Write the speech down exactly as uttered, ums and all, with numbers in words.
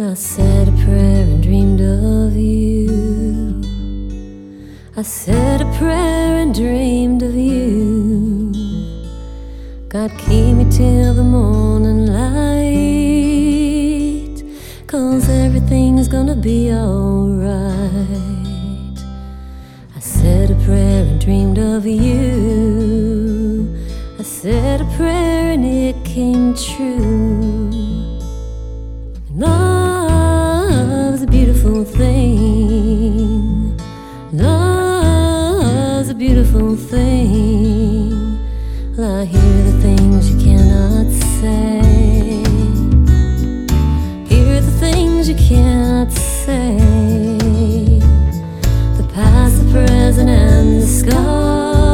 I said a prayer and dreamed of you. I said a prayer and dreamed of you. God, keep me till the morning light, 'cause everything's gonna be alright. I said a prayer and dreamed of you. I said a prayer and it came true. Love's a beautiful thing. Love's a beautiful thing. Well, I hear the things you cannot say. Hear the things you cannot say. The past, the present, and the scar.